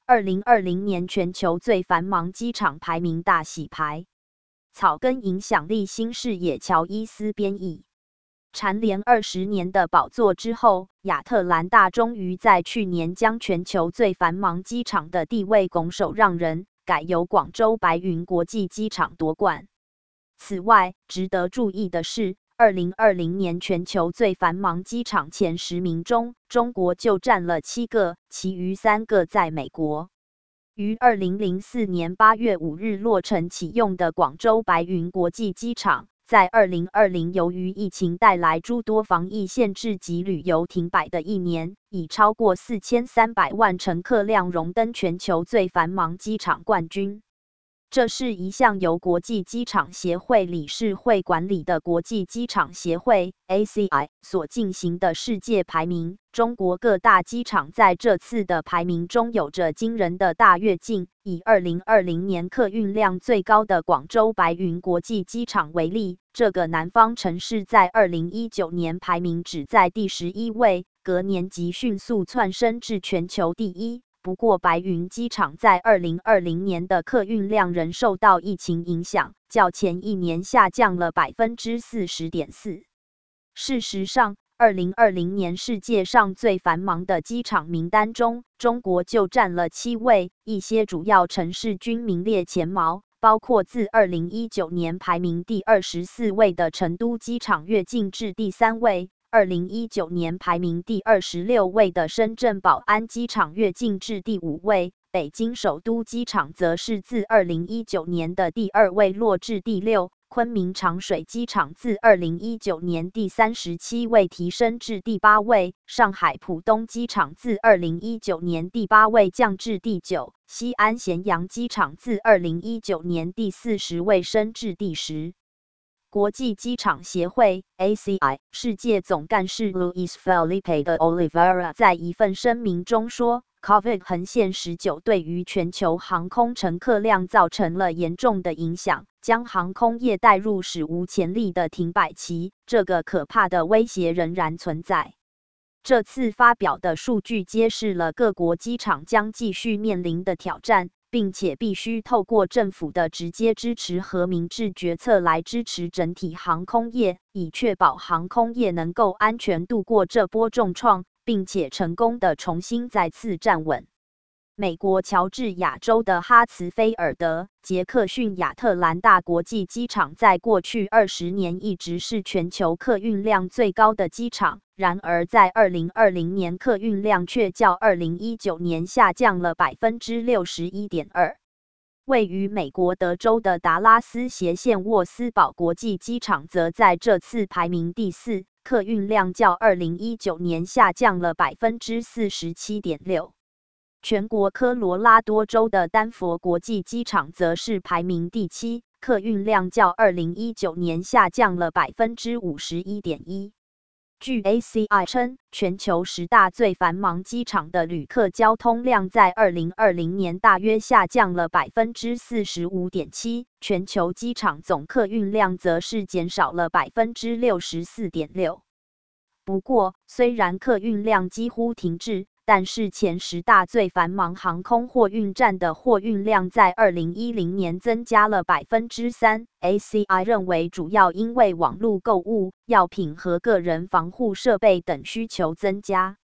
2020年全球最繁忙机场排名大洗牌。草根影响力新视野乔伊斯编译。蝉联20年的宝座之后，亚特兰大终于在去年将全球最繁忙机场的地位拱手让人，改由广州白云国际机场夺冠。此外，值得注意的是，2020年全球最繁忙机场前10名中，中国就占了7个，其余3个在美国。于2004年8月5日落成启用的广州白云国际机场，在2020由于疫情带来诸多防疫限制及旅游停摆的一年，以超过4300万乘客量荣登全球最繁忙机场冠军。这是一项由国际机场协会理事会管理的国际机场协会 ACI 所进行的世界排名。中国各大机场在这次的排名中有着惊人的大跃进。以2020年客运量最高的广州白云国际机场为例，这个南方城市在2019年排名只在第11位，隔年即迅速窜升至全球第一。不过，白云机场在2020年的客运量仍受到疫情影响，较前一年下降了 40.4%。事实上，2020年世界上最繁忙的机场名单中，中国就占了7位，一些主要城市均名列前茅，包括自2019年排名第24位的成都机场跃进至第3位。2019年排名第26位的深圳宝安机场跃进至第5位，北京首都机场则是自2019年的第2位落至第6，昆明长水机场自2019年第37位提升至第8位，上海浦东机场自2019年第8位降至第9，西安咸阳机场自2019年第40位升至第10。国际机场协会 ACI 世界总干事 Luis Felipe de Oliveira 在一份声明中说 ，COVID 横线19对于全球航空乘客量造成了严重的影响，将航空业带入史无前例的停摆期。这个可怕的威胁仍然存在。这次发表的数据揭示了各国机场将继续面临的挑战，并且必须透过政府的直接支持和明智决策来支持整体航空业，以确保航空业能够安全度过这波重创，并且成功的重新再次站稳。美国乔治亚州的哈茨菲尔德、杰克逊亚特兰大国际机场在过去20年一直是全球客运量最高的机场，然而在2020年客运量却较2019年下降了 61.2%。位于美国德州的达拉斯斜线沃斯堡国际机场则在这次排名第4，客运量较2019年下降了 47.6%。全国科罗拉多州的丹佛国际机场则是排名第7，客运量较2019年下降了 51.1%。据 ACI 称，全球10大最繁忙机场的旅客交通量在2020年大约下降了 45.7%， 全球机场总客运量则是减少了 64.6%。不过，虽然客运量几乎停滞，但是前10大最繁忙航空货运站的货运量在2010年增加了 3%。ACI 认为主要因为网络购物、药品和个人防护设备等需求增加。